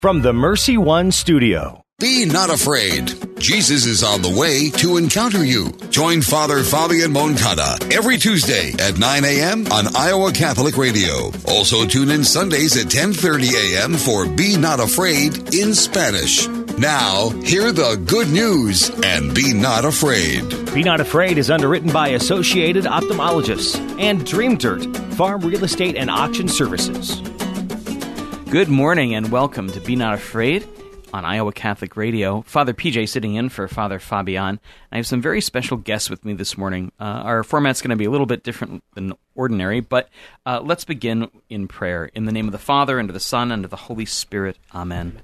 From the Mercy One studio. Be not afraid. Jesus is on the way to encounter you. Join Father Fabian Moncada every Tuesday at 9 a.m. on Iowa Catholic Radio. Also tune in Sundays at 10:30 a.m. for Be Not Afraid in Spanish. Now, hear the good news and be not afraid. Be Not Afraid is underwritten by Associated Ophthalmologists and Dream Dirt, Farm Real Estate and Auction Services. Good morning and welcome to Be Not Afraid on Iowa Catholic Radio. Father PJ sitting in for Father Fabian. I have some very special guests with me this morning. Our format's going to be a little bit different than ordinary, but let's begin in prayer. In the name of the Father, and of the Son, and of the Holy Spirit. Amen.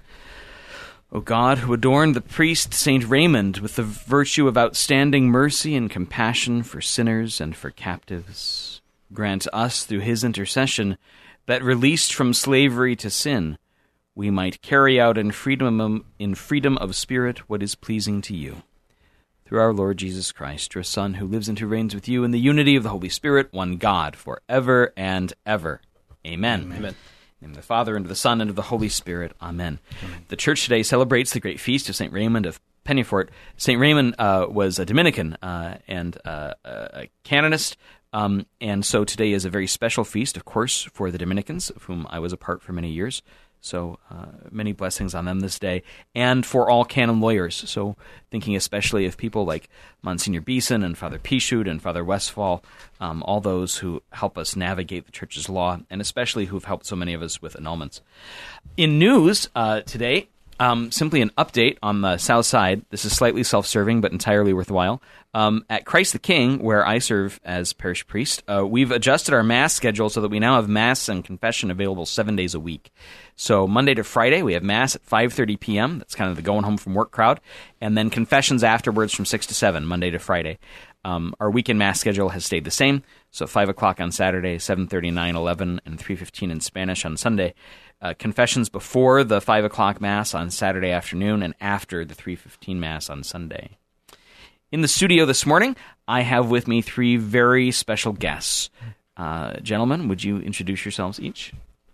O God, who adorned the priest Saint Raymond with the virtue of outstanding mercy and compassion for sinners and for captives, grant us through his intercession that, released from slavery to sin, we might carry out in freedom of spirit what is pleasing to you. Through our Lord Jesus Christ, your Son, who lives and who reigns with you in the unity of the Holy Spirit, one God, forever and ever. Amen. Amen. In the name of the Father, and of the Son, and of the Holy Spirit. Amen. Amen. The Church today celebrates the great feast of St. Raymond of Peñafort. St. Raymond was a Dominican and a canonist. And so today is a very special feast, of course, for the Dominicans, of whom I was a part for many years. So many blessings on them this day, and for all canon lawyers. So thinking especially of people like Monsignor Beeson and Father Pichut and Father Westphal, all those who help us navigate the Church's law, and especially who've helped so many of us with annulments. In news today, simply an update on the south side. This is slightly self-serving, but entirely worthwhile. At Christ the King, where I serve as parish priest, we've adjusted our Mass schedule so that we now have Mass and confession available 7 days a week. So Monday to Friday, we have Mass at 5:30 p.m. That's kind of the going home from work crowd. And then confessions afterwards from 6 to 7, Monday to Friday. Our weekend Mass schedule has stayed the same. So 5 o'clock on Saturday, 7:30, 9, 11, and 3:15 in Spanish on Sunday. Confessions before the 5 o'clock Mass on Saturday afternoon and after the 3:15 Mass on Sunday. In the studio this morning, I have with me three very special guests. Gentlemen, would you introduce yourselves each?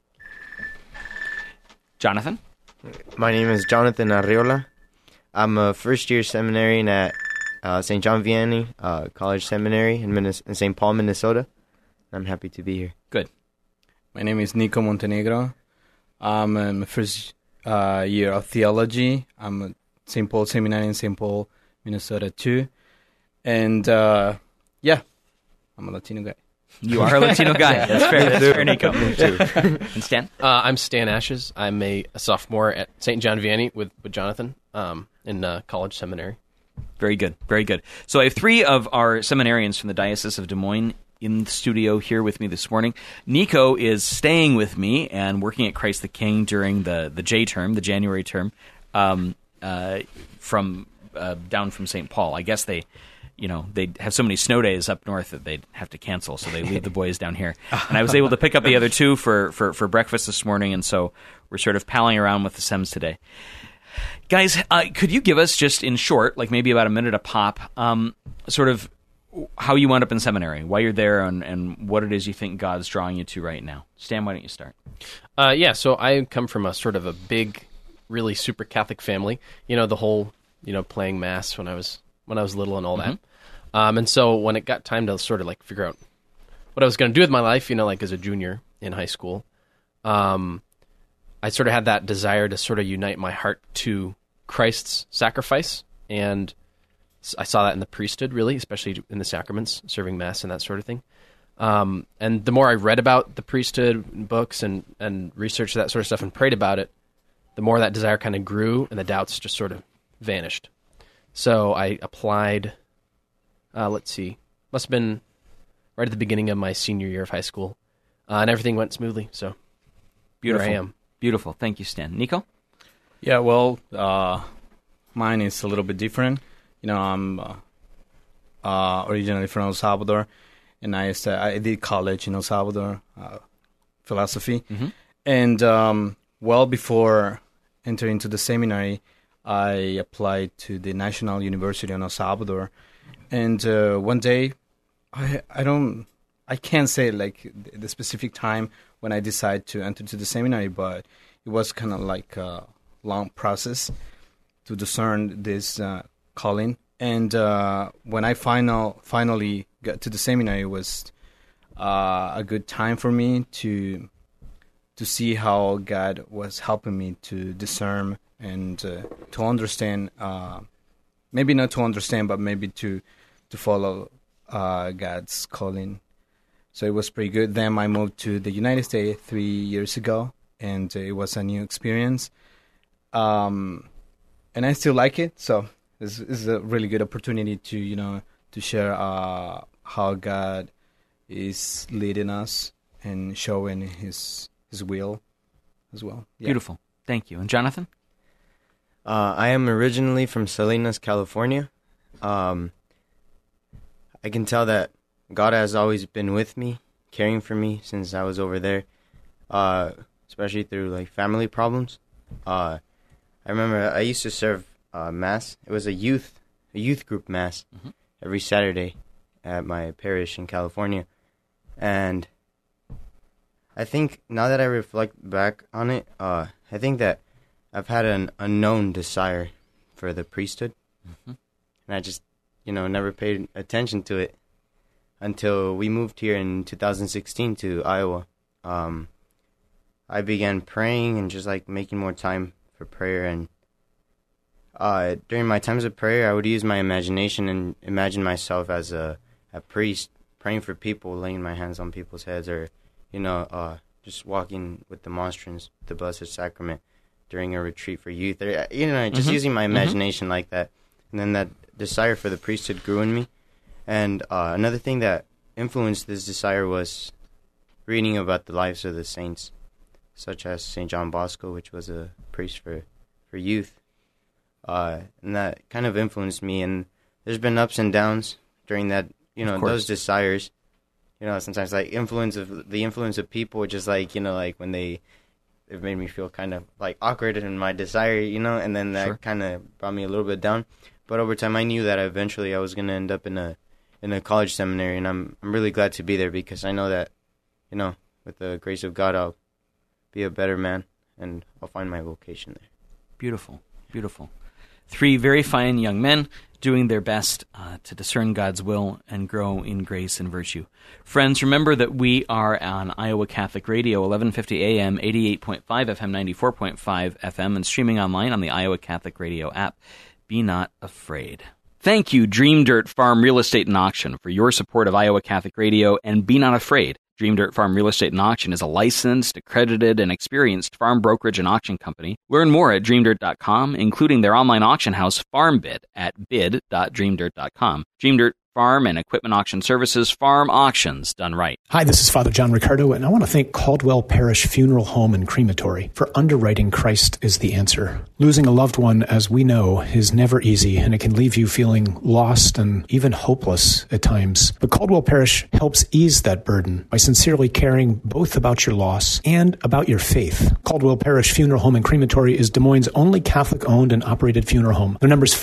Jonathan? My name is Jonathan Arriola. I'm a first-year seminarian at St. John Vianney College Seminary in St. Paul, Minnesota. I'm happy to be here. Good. My name is Nico Montenegro. I'm in my first year of theology. I'm at St. Paul Seminary in St. Paul, Minnesota too. And I'm a Latino guy. You are a Latino guy. That's fair. That's fair, Nico. Me too. And Stan? I'm Stan Ashes. I'm a sophomore at St. John Vianney with Jonathan in college seminary. Very good. Very good. So I have three of our seminarians from the Diocese of Des Moines in the studio here with me this morning. Nico is staying with me and working at Christ the King during the J term, the January term, from down from St. Paul. I guess they have so many snow days up north that they'd have to cancel, so they leave the boys down here. And I was able to pick up the other two for breakfast this morning, and so we're sort of palling around with the Sems today. Guys, could you give us, just in short, like maybe about a minute a pop, sort of how you wound up in seminary, why you're there, and what it is you think God's drawing you to right now? Stan, why don't you start? So I come from a sort of a big, really super Catholic family. You know, the whole, playing Mass when I was little and all that. And so when it got time to sort of like figure out what I was going to do with my life, like as a junior in high school, I sort of had that desire to sort of unite my heart to Christ's sacrifice. And I saw that in the priesthood, really, especially in the sacraments, serving Mass and that sort of thing. And the more I read about the priesthood, books and researched that sort of stuff and prayed about it, the more that desire kind of grew and the doubts just sort of vanished. So I applied, must have been right at the beginning of my senior year of high school, and everything went smoothly, so Beautiful. Here I am. Beautiful. Thank you, Stan. Nico? Yeah, well, mine is a little bit different. I'm originally from El Salvador, and I did college in El Salvador, philosophy. Mm-hmm. And well before entering into the seminary, I applied to the National University in El Salvador. And one day, I can't say like the specific time when I decided to enter to the seminary, but it was kind of like long process to discern this calling. And when I finally got to the seminary, it was a good time for me to see how God was helping me to discern and to understand, maybe not to understand, but maybe to follow God's calling. So it was pretty good. Then I moved to the United States 3 years ago, and it was a new experience. And I still like it, so this is a really good opportunity to share how God is leading us and showing His will as well. Yeah. Beautiful. Thank you. And Jonathan? I am originally from Salinas, California. I can tell that God has always been with me, caring for me since I was over there, especially through like family problems. I remember I used to serve Mass. It was a youth group Mass every Saturday at my parish in California. And I think now that I reflect back on it, I think that I've had an unknown desire for the priesthood. And I just, never paid attention to it until we moved here in 2016 to Iowa. I began praying and just like making more time for prayer. And during my times of prayer, I would use my imagination and imagine myself as a priest praying for people, laying my hands on people's heads, or just walking with the monstrance, the Blessed Sacrament during a retreat for youth, or just using my imagination like that. And then that desire for the priesthood grew in me. And another thing that influenced this desire was reading about the lives of the saints, such as St. John Bosco, which was a priest for youth. And that kind of influenced me. And there's been ups and downs during that, those desires. Sometimes like the influence of people, just like, like when it made me feel kind of like awkward in my desire, and then that kind of brought me a little bit down. But over time, I knew that eventually I was going to end up in a college seminary, and I'm really glad to be there because I know that, with the grace of God, I'll be a better man and I'll find my vocation there. Beautiful, beautiful. 3 very fine young men doing their best to discern God's will and grow in grace and virtue. Friends, remember that we are on Iowa Catholic Radio, 1150 AM, 88.5 FM, 94.5 FM, and streaming online on the Iowa Catholic Radio app. Be not afraid. Thank you, Dream Dirt Farm Real Estate and Auction, for your support of Iowa Catholic Radio, and be not afraid. Dream Dirt Farm Real Estate and Auction is a licensed, accredited, and experienced farm brokerage and auction company. Learn more at dreamdirt.com, including their online auction house, FarmBid, at bid.dreamdirt.com. Dream Dirt Farm and Equipment Auction Services, farm auctions done right. Hi, this is Father John Ricardo, and I want to thank Caldwell Parish Funeral Home and Crematory for underwriting Christ is the Answer. Losing a loved one, as we know, is never easy, and it can leave you feeling lost and even hopeless at times. But Caldwell Parish helps ease that burden by sincerely caring both about your loss and about your faith. Caldwell Parish Funeral Home and Crematory is Des Moines' only Catholic-owned and operated funeral home. Their number is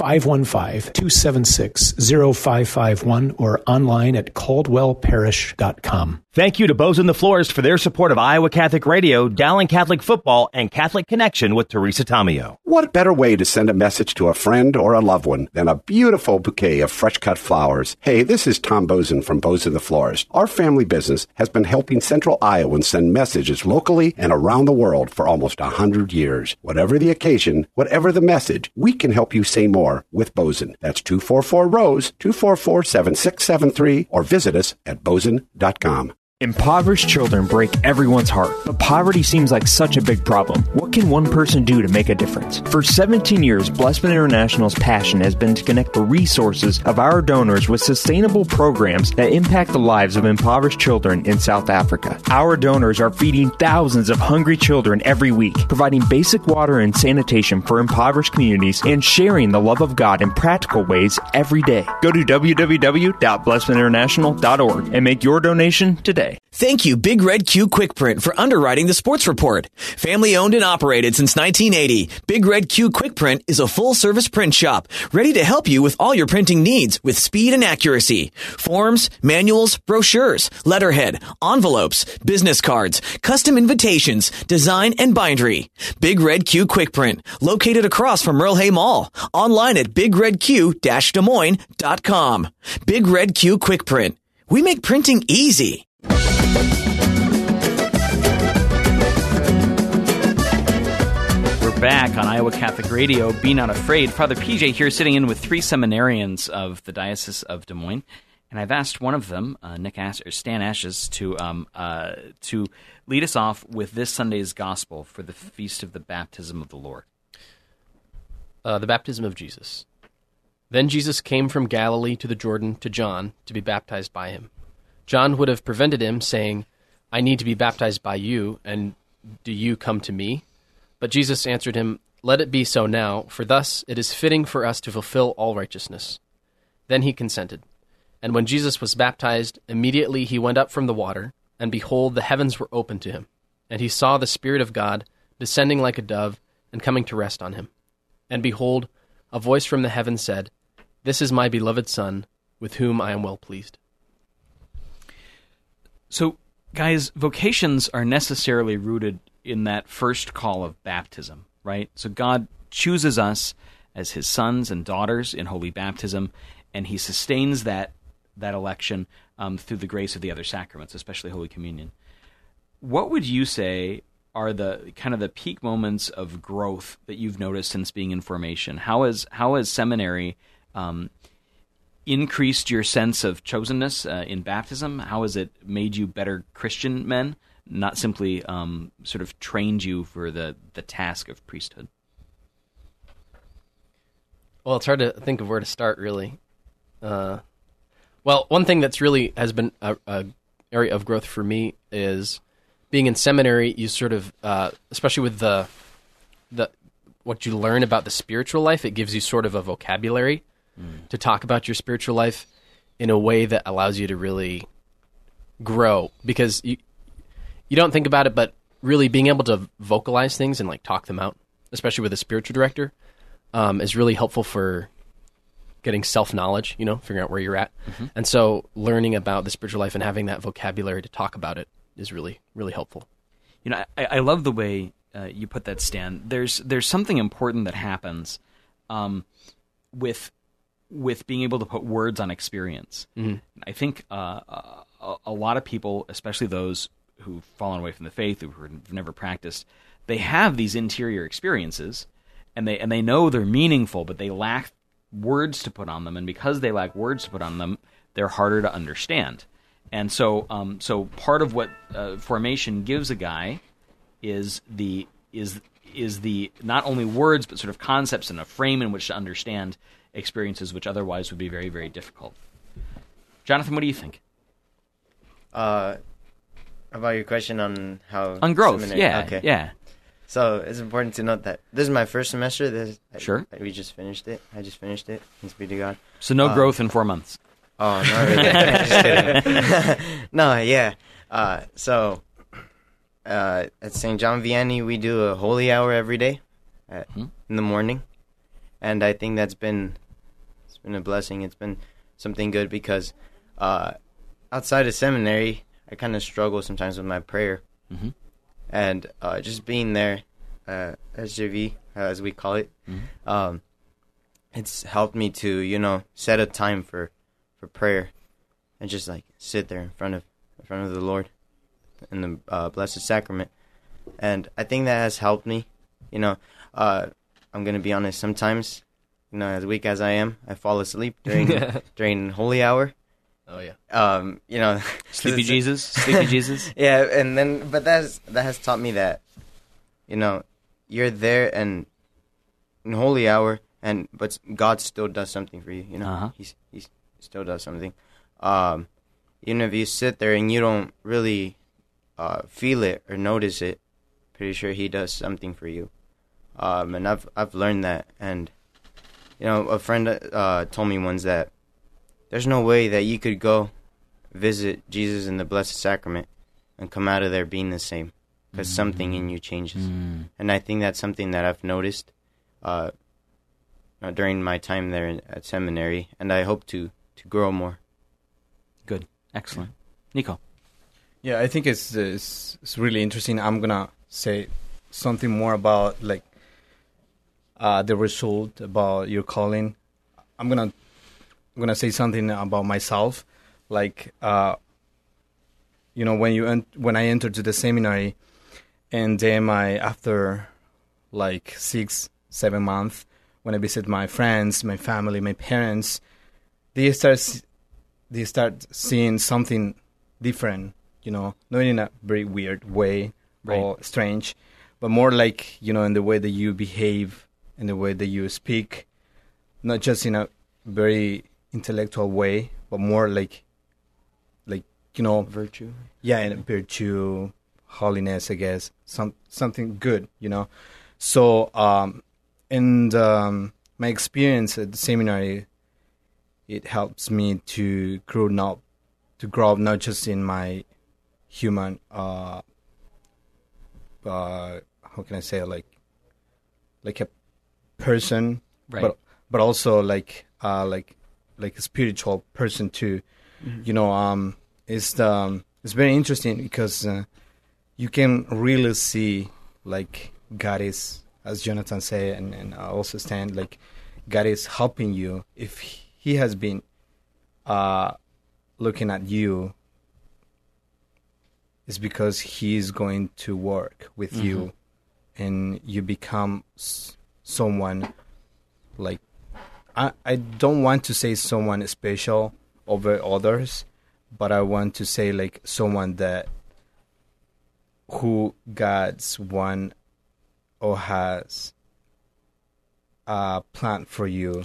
515-276-0551 or online at caldwellparish.com. Thank you to Bozen the Florist for their support of Iowa Catholic Radio, Dowling Catholic Football, and Catholic Connection with Teresa Tomeo. What better way to send a message to a friend or a loved one than a beautiful bouquet of fresh-cut flowers? Hey, this is Tom Bozen from Bozen the Florist. Our family business has been helping Central Iowans send messages locally and around the world for almost 100 years. Whatever the occasion, whatever the message, we can help you say more with Bozen. That's 244-ROSE, 244-7673, or visit us at bozen.com. Impoverished children break everyone's heart, but poverty seems like such a big problem. What can one person do to make a difference? For 17 years, Blessman International's passion has been to connect the resources of our donors with sustainable programs that impact the lives of impoverished children in South Africa. Our donors are feeding thousands of hungry children every week, providing basic water and sanitation for impoverished communities, and sharing the love of God in practical ways every day. Go to www.blessmaninternational.org and make your donation today. today. Thank you, Big Red Q Quick Print, for underwriting the Sports Report. Family owned and operated since 1980, Big Red Q Quick Print is a full-service print shop ready to help you with all your printing needs with speed and accuracy. Forms, manuals, brochures, letterhead, envelopes, business cards, custom invitations, design, and bindery. Big Red Q Quick Print, located across from Merle Hay Mall. Online at bigredq-desmoines.com. Big Red Q Quick Print. We make printing easy. Back on Iowa Catholic Radio, Be Not Afraid. Father PJ here, sitting in with three seminarians of the Diocese of Des Moines, and I've asked one of them, Stan Ashes, to lead us off with this Sunday's Gospel for the Feast of the Baptism of the Lord. The baptism of Jesus. Then Jesus came from Galilee to the Jordan to John to be baptized by him. John would have prevented him, saying, "I need to be baptized by you, and do you come to me?" But Jesus answered him, "Let it be so now, for thus it is fitting for us to fulfill all righteousness." Then he consented. And when Jesus was baptized, immediately he went up from the water, and behold, the heavens were opened to him. And he saw the Spirit of God descending like a dove and coming to rest on him. And behold, a voice from the heaven said, "This is my beloved Son, with whom I am well pleased." So, guys, vocations are necessarily rooted in that first call of baptism, right? So God chooses us as his sons and daughters in holy baptism, and he sustains that election through the grace of the other sacraments, especially Holy Communion. What would you say are the kind of the peak moments of growth that you've noticed since being in formation? How has seminary increased your sense of chosenness in baptism? How has it made you better Christian men? Not simply sort of trained you for the task of priesthood? Well, it's hard to think of where to start, really. Well, one thing that's really has been a area of growth for me is being in seminary. You sort of, especially with the what you learn about the spiritual life, it gives you sort of a vocabulary to talk about your spiritual life in a way that allows you to really grow, because you don't think about it, but really being able to vocalize things and like talk them out, especially with a spiritual director, is really helpful for getting self-knowledge, figuring out where you're at. Mm-hmm. And so learning about the spiritual life and having that vocabulary to talk about it is really, really helpful. I love the way you put that, Stan. There's something important that happens with being able to put words on experience. Mm-hmm. I think a lot of people, especially those who've fallen away from the faith, who've never practiced, they have these interior experiences, and they know they're meaningful, but they lack words to put on them, and because they lack words to put on them, they're harder to understand. And so part of what formation gives a guy is the not only words, but sort of concepts and a frame in which to understand experiences which otherwise would be very, very difficult. Jonathan, what do you think? About your question on how... On growth, seminary, yeah. Okay. Yeah. So it's important to note that this is my first semester. Sure. We just finished it. I just finished it. Thanks be to God. So no growth in 4 months. Oh, not really. Just kidding. No, yeah. So at St. John Vianney, we do a holy hour every day in the morning. And I think it's been a blessing. It's been something good because outside of seminary, I kind of struggle sometimes with my prayer. Mm-hmm. And just being there, SJV, as we call it, it's helped me to, set a time for prayer and just like sit there in front of the Lord in the Blessed Sacrament. And I think that has helped me. I'm going to be honest, sometimes, as weak as I am, I fall asleep during holy hour. Oh yeah. Sleepy Jesus. Yeah, but that has taught me that, you're there and in holy hour, but God still does something for you. He still does something. Even if you sit there and you don't really feel it or notice it, pretty sure He does something for you. And I've learned that, and a friend told me once that there's no way that you could go visit Jesus in the Blessed Sacrament and come out of there being the same, because something in you changes. And I think that's something that I've noticed during my time there at seminary, and I hope to grow more. Good. Excellent. Nico. Yeah, I think it's really interesting. I'm gonna say something more about like the result about your calling. I'm gonna say something about myself. Like when I entered to the seminary, and then after like 6-7 months, when I visit my friends, my family, my parents, they start seeing something different. Not in a very weird way or strange, but more like, in the way that you behave, in the way that you speak, not just in a very intellectual way, but more like virtue. Yeah, in virtue, holiness, I guess, something good, So, my experience at the seminary, it helps me to grow up not just in my human, how can I say, like a person, right. but also like a spiritual person too. It's very interesting because you can really see like God is, as Jonathan said, and I also stand, like God is helping you. If He has been looking at you, it's because He is going to work with you, and you become someone like, I don't want to say someone special over others, but I want to say like someone who God's one or has a plan for you,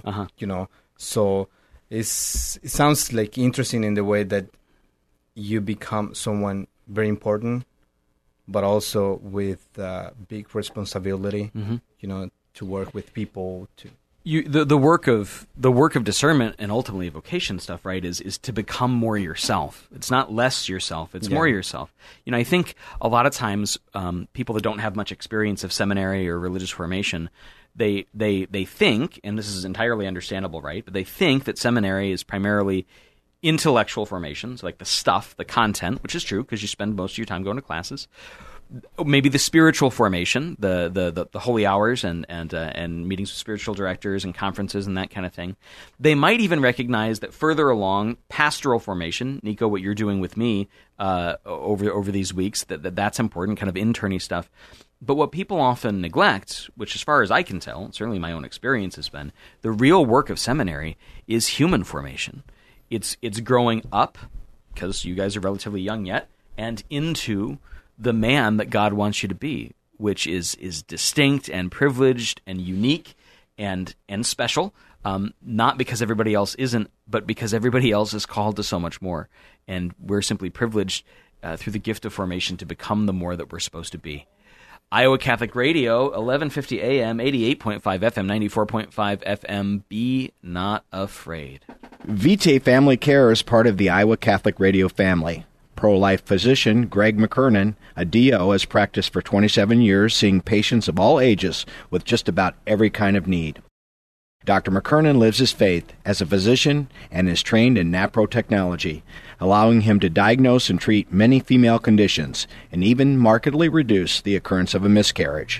So it sounds like interesting in the way that you become someone very important, but also with big responsibility, to work with people. The work of discernment and ultimately vocation stuff, right, is to become more yourself. It's not less yourself; it's more yourself. I think a lot of times people that don't have much experience of seminary or religious formation, they think, and this is entirely understandable, right? But they think that seminary is primarily intellectual formations, like the stuff, the content, which is true because you spend most of your time going to classes. Maybe the spiritual formation, the holy hours and meetings with spiritual directors and conferences and that kind of thing. They might even recognize that further along, pastoral formation, Nico, what you're doing with me over these weeks, that's important, kind of interny stuff. But what people often neglect, which as far as I can tell, certainly my own experience has been, the real work of seminary is human formation. It's growing up, because you guys are relatively young yet, and into the man that God wants you to be, which is distinct and privileged and unique and special, not because everybody else isn't, but because everybody else is called to so much more. And we're simply privileged through the gift of formation to become the more that we're supposed to be. Iowa Catholic Radio, 1150 AM, 88.5 FM, 94.5 FM. Be not afraid. Vitae Family Care is part of the Iowa Catholic Radio family. Pro-life physician Greg McKernan, a DO, has practiced for 27 years, seeing patients of all ages with just about every kind of need. Dr. McKernan lives his faith as a physician and is trained in NAPRO technology, allowing him to diagnose and treat many female conditions and even markedly reduce the occurrence of a miscarriage.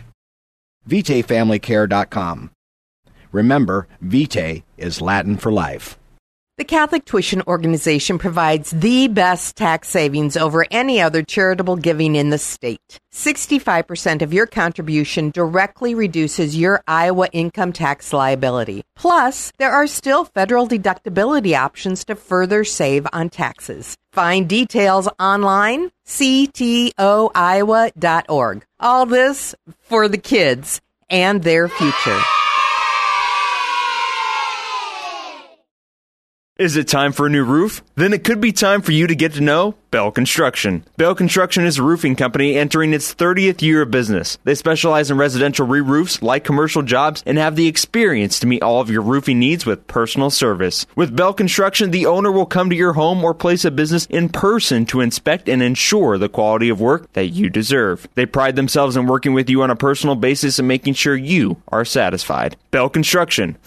VitaeFamilyCare.com. Remember, Vitae is Latin for life. The Catholic Tuition Organization provides the best tax savings over any other charitable giving in the state. 65% of your contribution directly reduces your Iowa income tax liability. Plus, there are still federal deductibility options to further save on taxes. Find details online, ctoiowa.org. All this for the kids and their future. Is it time for a new roof? Then it could be time for you to get to know Bell Construction. Bell Construction is a roofing company entering its 30th year of business. They specialize in residential re-roofs, like commercial jobs, and have the experience to meet all of your roofing needs with personal service. With Bell Construction, the owner will come to your home or place of business in person to inspect and ensure the quality of work that you deserve. They pride themselves in working with you on a personal basis and making sure you are satisfied. Bell Construction,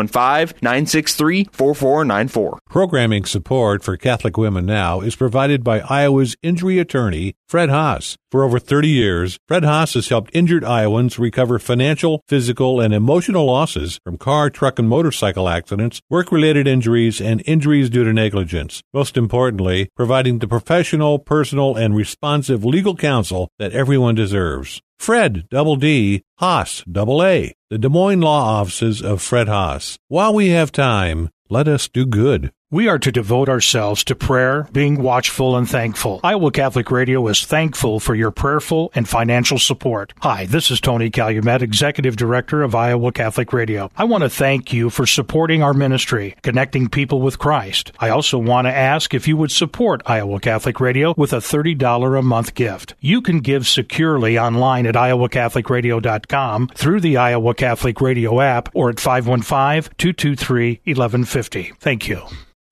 515-963-4494. Programming support for Catholic Women Now is provided by Iowa's injury attorney, Fred Haas. For over 30 years, Fred Haas has helped injured Iowans recover financial, physical, and emotional losses from car, truck, and motorcycle accidents, work-related injuries, and injuries due to negligence. Most importantly, providing the professional, personal, and responsive legal counsel that everyone deserves. Fred, Double D, Haas, Double A, the Des Moines Law Offices of Fred Haas. While we have time, let us do good. We are to devote ourselves to prayer, being watchful and thankful. Iowa Catholic Radio is thankful for your prayerful and financial support. Hi, this is Tony Calumet, Executive Director of Iowa Catholic Radio. I want to thank you for supporting our ministry, connecting people with Christ. I also want to ask if you would support Iowa Catholic Radio with a $30 a month gift. You can give securely online at iowacatholicradio.com, through the Iowa Catholic Radio app, or at 515-223-1150. Thank you.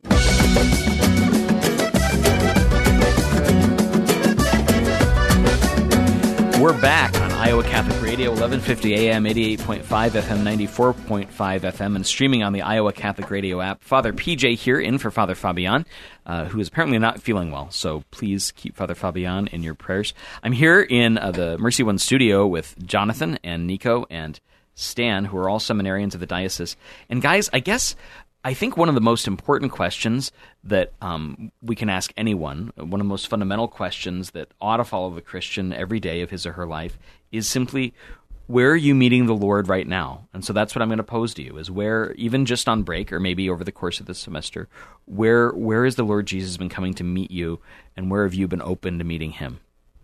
We're back on Iowa Catholic Radio, 1150 AM, 88.5 FM, 94.5 FM, and streaming on the Iowa Catholic Radio app. Father PJ here, in for Father Fabian, who is apparently not feeling well, so please keep Father Fabian in your prayers. I'm here in the Mercy One studio with Jonathan and Nico and Stan, who are all seminarians of the diocese. And guys, I think one of the most important questions that we can ask anyone, one of the most fundamental questions that ought to follow the Christian every day of his or her life, is simply, where are you meeting the Lord right now? And so that's what I'm going to pose to you, is where, even just on break or maybe over the course of the semester, where is the Lord Jesus been coming to meet you, and where have you been open to meeting him?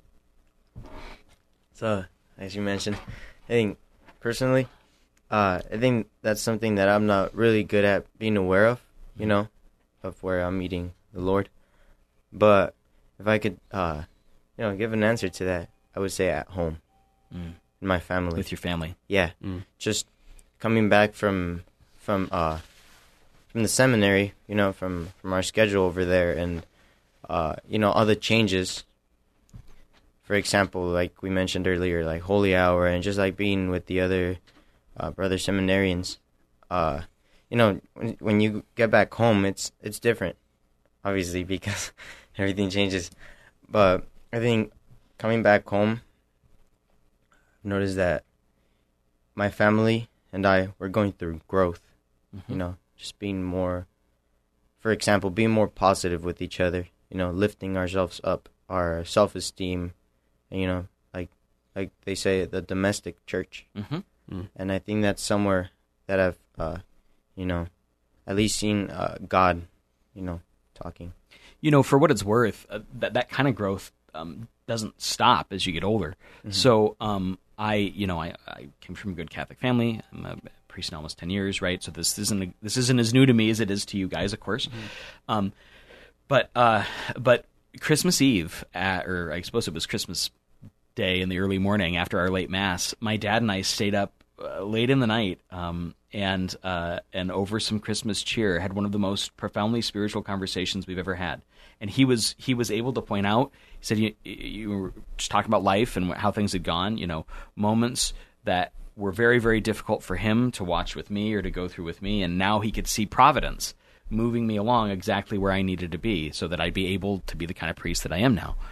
So, as you mentioned, I think personally, I think that's something that I'm not really good at being aware of, of where I'm meeting the Lord. But if I could, give an answer to that, I would say at home, in my family. With your family. Yeah. Just coming back from the seminary, from our schedule over there, and, all the changes. For example, like we mentioned earlier, like Holy Hour, and just like being with the other brother seminarians, when you get back home, it's different, obviously, because everything changes. But I think coming back home, I've noticed that my family and I were going through growth. Just being more, for example, being more positive with each other. Lifting ourselves up, our self-esteem, and, like they say, the domestic church. And I think that's somewhere that I've, at least seen God, talking. For what it's worth, that kind of growth doesn't stop as you get older. So I came from a good Catholic family. I'm a priest now almost 10 years, right? So this isn't as new to me as it is to you guys, of course. But Christmas Eve, or I suppose it was Christmas Day in the early morning after our late Mass, my dad and I stayed up late in the night and over some Christmas cheer had one of the most profoundly spiritual conversations we've ever had. And he was able to point out, he said, you were just talking about life and how things had gone, moments that were very, very difficult for him to watch with me or to go through with me, and now he could see providence moving me along exactly where I needed to be so that I'd be able to be the kind of priest that I am now.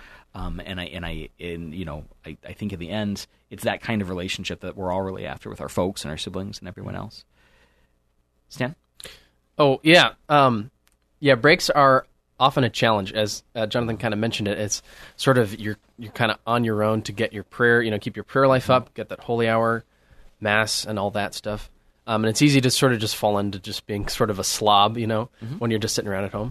I think in the end, it's that kind of relationship that we're all really after with our folks and our siblings and everyone else. Stan? Oh, yeah. Breaks are often a challenge. As Jonathan kind of mentioned it, it's sort of you're kind of on your own to get your prayer, keep your prayer life up, get that holy hour, Mass, and all that stuff. And it's easy to sort of just fall into just being sort of a slob, when you're just sitting around at home.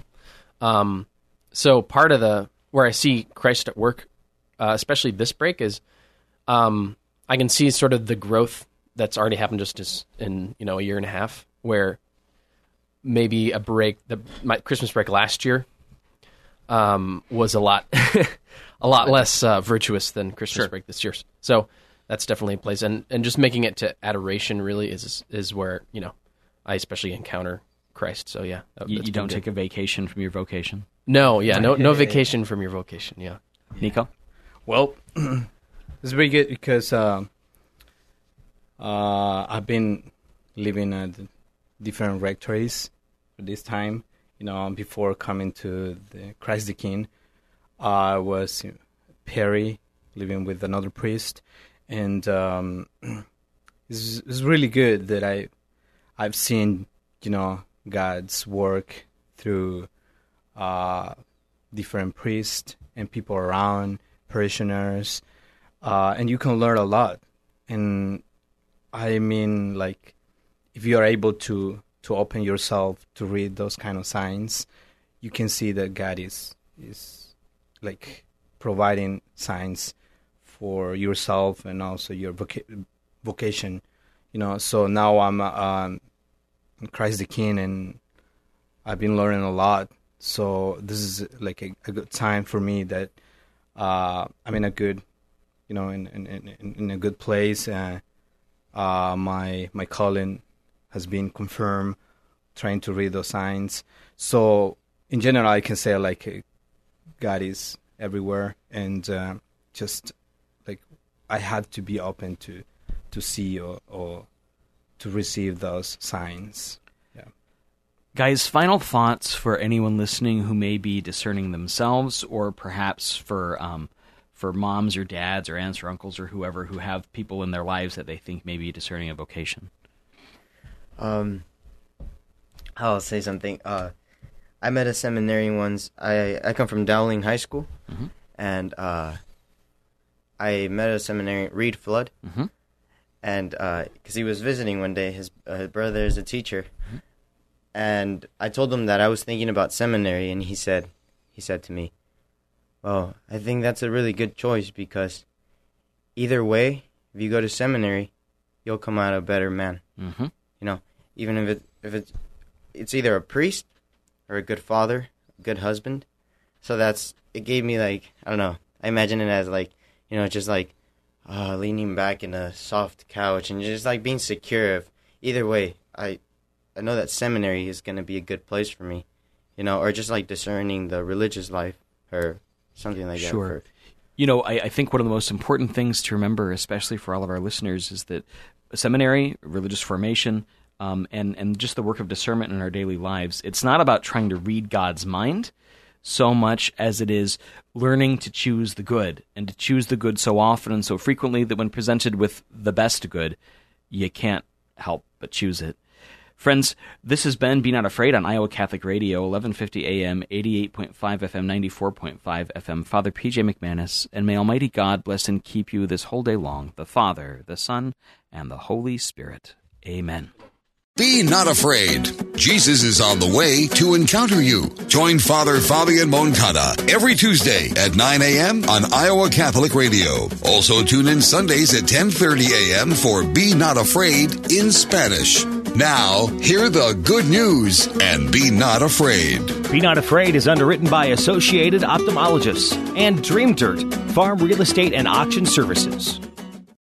So part of where I see Christ at work, especially this break, is I can see sort of the growth that's already happened just in a year and a half, where maybe my Christmas break last year, was a lot less virtuous than Christmas break this year. So that's definitely in place, and just making it to adoration really is where I especially encounter Christ. So yeah, you don't take a vacation from your vocation. No, no vacation from your vocation. Yeah, Nico. Well, it's very good because I've been living at different rectories at this time. Before coming to the Christ the King, I was Perry, living with another priest, and it's really good that I've seen God's work through different priests and people around, parishioners, and you can learn a lot. And I mean, like, if you are able to open yourself to read those kind of signs, you can see that God is like providing signs for yourself and also your vocation. So now I'm Christ the King, and I've been learning a lot. So this is like a good time for me that I'm in a good, in a good place. My calling has been confirmed, trying to read those signs. So in general, I can say like God is everywhere, and just like I had to be open to see or to receive those signs. Yeah. Guys, final thoughts for anyone listening who may be discerning themselves, or perhaps for moms or dads or aunts or uncles or whoever who have people in their lives that they think may be discerning a vocation. I'll say something. I met a seminarian once. I come from Dowling High School, and I met a seminarian, Reed Flood, and because he was visiting one day, his brother is a teacher, and I told him that I was thinking about seminary, and he said to me, "Well, I think that's a really good choice, because either way, if you go to seminary, you'll come out a better man. Even if it's either a priest or a good father, a good husband." So it gave me, like, I don't know, I imagine it as like, just like leaning back in a soft couch and just like being secure of either way. I know that seminary is going to be a good place for me, or just like discerning the religious life or something like that. Sure. I think one of the most important things to remember, especially for all of our listeners, is that seminary, religious formation, and just the work of discernment in our daily lives, it's not about trying to read God's mind so much as it is learning to choose the good, and to choose the good so often and so frequently that when presented with the best good, you can't help but choose it. Friends, this has been Be Not Afraid on Iowa Catholic Radio, 1150 AM, 88.5 FM, 94.5 FM. Father P.J. McManus, and may Almighty God bless and keep you this whole day long, the Father, the Son, and the Holy Spirit. Amen. Be not afraid. Jesus is on the way to encounter you. Join Father Fabian Moncada every Tuesday at 9 a.m. on Iowa Catholic Radio. Also tune in Sundays at 10:30 a.m. for Be Not Afraid in Spanish. Now, hear the good news and be not afraid. Be Not Afraid is underwritten by Associated Ophthalmologists and Dream Dirt, Farm Real Estate and Auction Services.